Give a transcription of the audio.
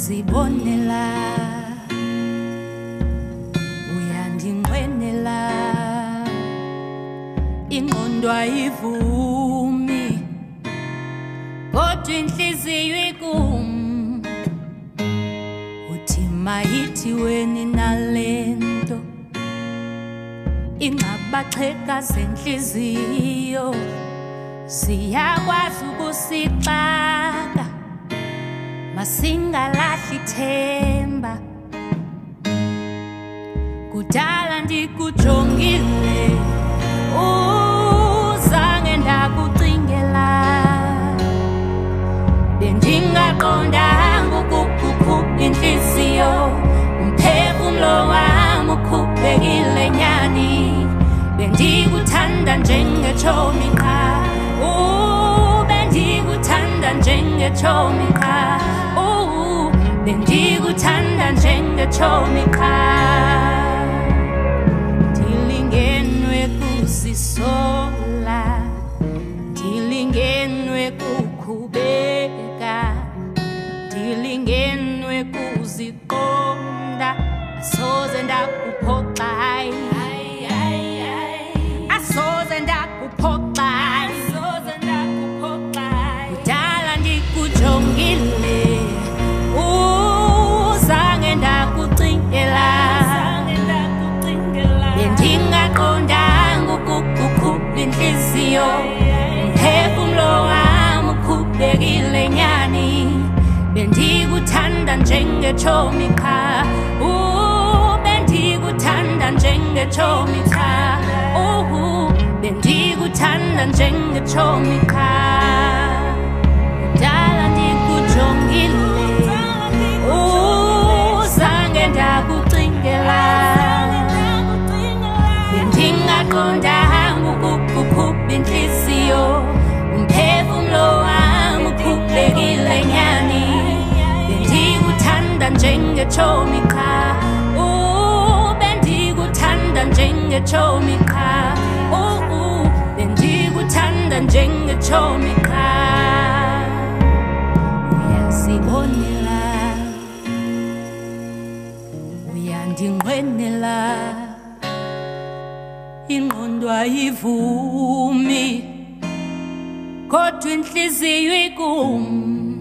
uyazibonela uyandinqwenela ingqondo ayivumi kodwa inhliziyo ikum uthi mayithi weni nalento ingxabacheka zenhliziyo siyakwazi ukusixaka masingalahli ithemba kudala ndikujongile uzange ndakucingela bendingaqondanga ukukhupha inhliziyo umphefumlo wami ukhuphekile nyani bendikuthanda njengetshomi qha bendikuthanda njengetshomi qha bendikuthanda njengetshomi qha ndilingenwe kuzisola ndilingenwe kukhubeka ndilingenwe kuziqonda asoze ndakuphoxa asoze ndakuphoxa kudala ndikujongile uzange ndakucingela bendingaqondanga ukukhupha inhliziyo umphefumlo wami ukhuphekile nyani bendikuthanda njengetshomi qha bendikuthanda njengetshomi qha bendikuthanda njengetshomi qha kudala ndikujongile uzange ndakucingela bendingaqondanga ukukhupha inhliziyo umphefumlo wami ukhuphekile nyani bendikuthanda njengetshomi qha bendikuthanda njengetshomi qha bendikuthanda njengetshomi qha uyazibonela uyandinqwenela ingqondo ayivumi kodwa inhliziyo ikum